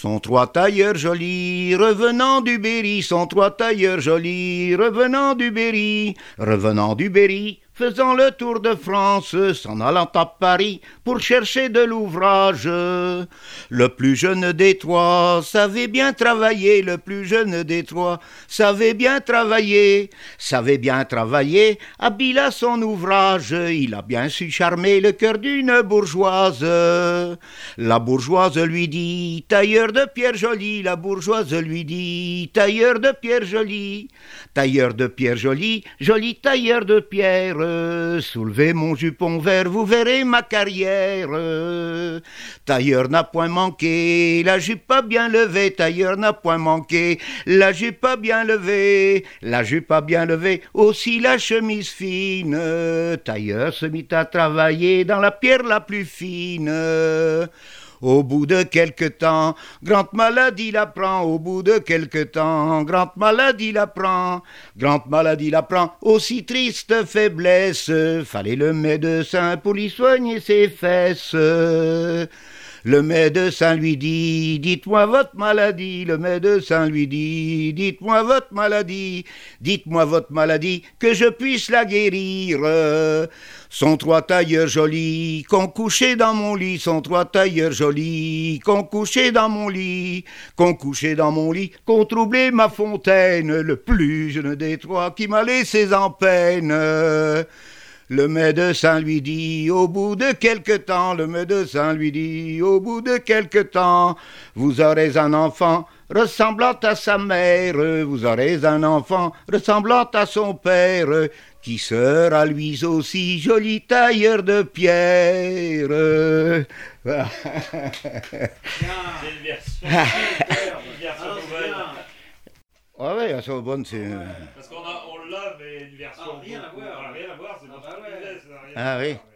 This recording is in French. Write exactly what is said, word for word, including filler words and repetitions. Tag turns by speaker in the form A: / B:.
A: Sont trois tailleurs jolis, revenant du Berry, sont trois tailleurs jolis, revenant du Berry, revenant du Berry, faisant le tour de France, s'en allant à Paris pour chercher de l'ouvrage. Le plus jeune des trois savait bien travailler, le plus jeune des trois savait bien travailler, savait bien travailler, habile à son ouvrage, il a bien su charmer le cœur d'une bourgeoise. La bourgeoise lui dit, tailleur de pierre jolie, la bourgeoise lui dit, tailleur de pierre jolie, tailleur de pierre jolie, joli tailleur de pierre. Soulevez mon jupon vert, vous verrez ma carrière. Tailleur n'a point manqué, la jupe a bien levée. Tailleur n'a point manqué, la jupe a bien levée. La jupe a bien levée, aussi la chemise fine. Tailleur se mit à travailler dans la pierre la plus fine. Au bout de quelque temps, grande maladie la prend. Au bout de quelque temps, grande maladie la prend. Grande maladie la prend, aussi triste faiblesse. Fallait le médecin pour lui soigner ses fesses. Le médecin lui dit, dites-moi votre maladie. Le médecin lui dit, dites-moi votre maladie. Dites-moi votre maladie, que je puisse la guérir. Sont trois tailleurs jolis, qu'on couchait dans mon lit. Sont trois tailleurs jolis, qu'on couchait dans mon lit. Qu'on couchait dans mon lit, qu'on troublait ma fontaine. Le plus jeune des trois qui m'a laissé en peine. Le médecin lui dit, au bout de quelque temps, le médecin lui dit, au bout de quelque temps, vous aurez un enfant ressemblant à sa mère, vous aurez un enfant ressemblant à son père, qui sera lui aussi joli tailleur de pierre.
B: C'est une version, une version nouvelle.
A: Ah ouais, elles sont bonnes, c'est...
B: Parce qu'on a, on l'a, mais une version...
C: Ah, rien à voir.
B: Rien à voir, c'est
C: Ah,
B: notre
C: bah ouais.
B: business, ça n'a rien
A: Ah
B: à
A: oui.
B: voir.